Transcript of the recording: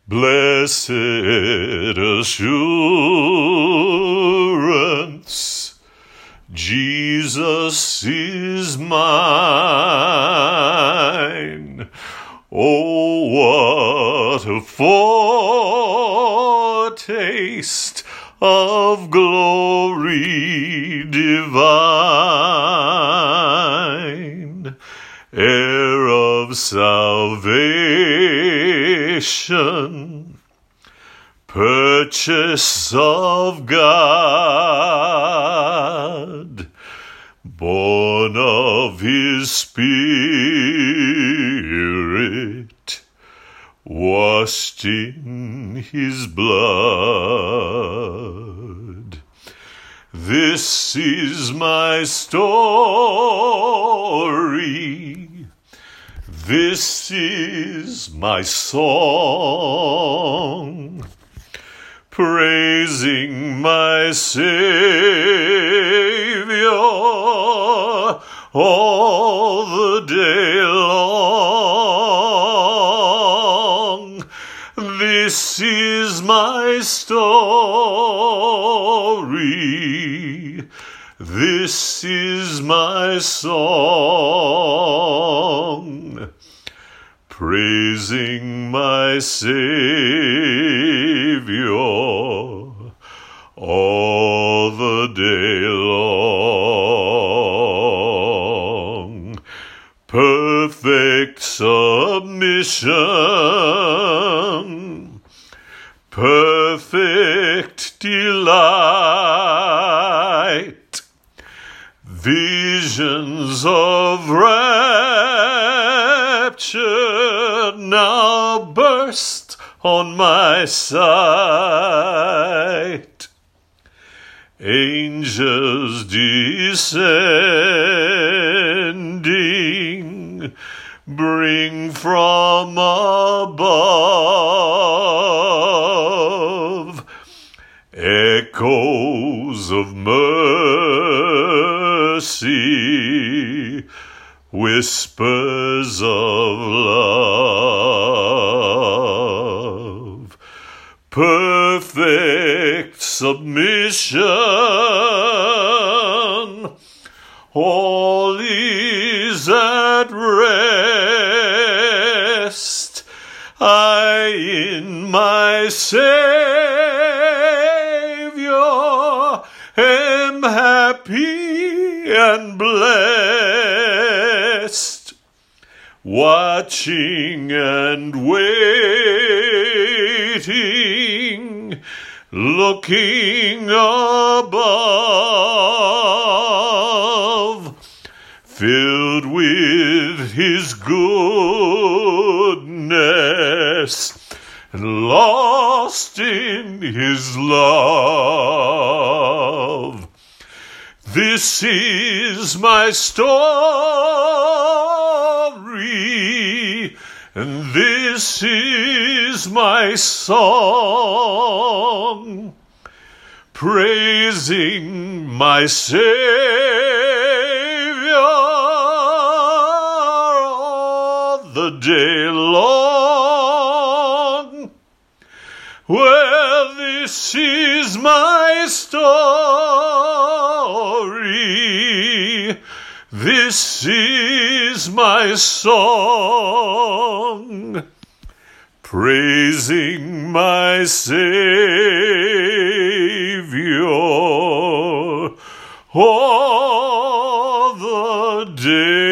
Blessed assurance, Jesus is mine. Oh, what a foretaste of glory divine, heir of salvation, purchase of God, born of his Spirit, washed in his blood. This is my story. This is my song, praising my Savior all the day long. This is my story. This is my song, praising my Savior all the day long. Perfect submission, perfect delight, visions of rapture now burst on my sight. Angels descending bring from above echoes of mercy, whispers of love. Perfect submission, all is at rest. I in my Savior am happy and blessed, watching and waiting, looking above, filled with his goodness and lost in his love. This is my story, and this is my song, praising my Savior all the day long. Well, this is my story. This is my song, praising my Savior all the day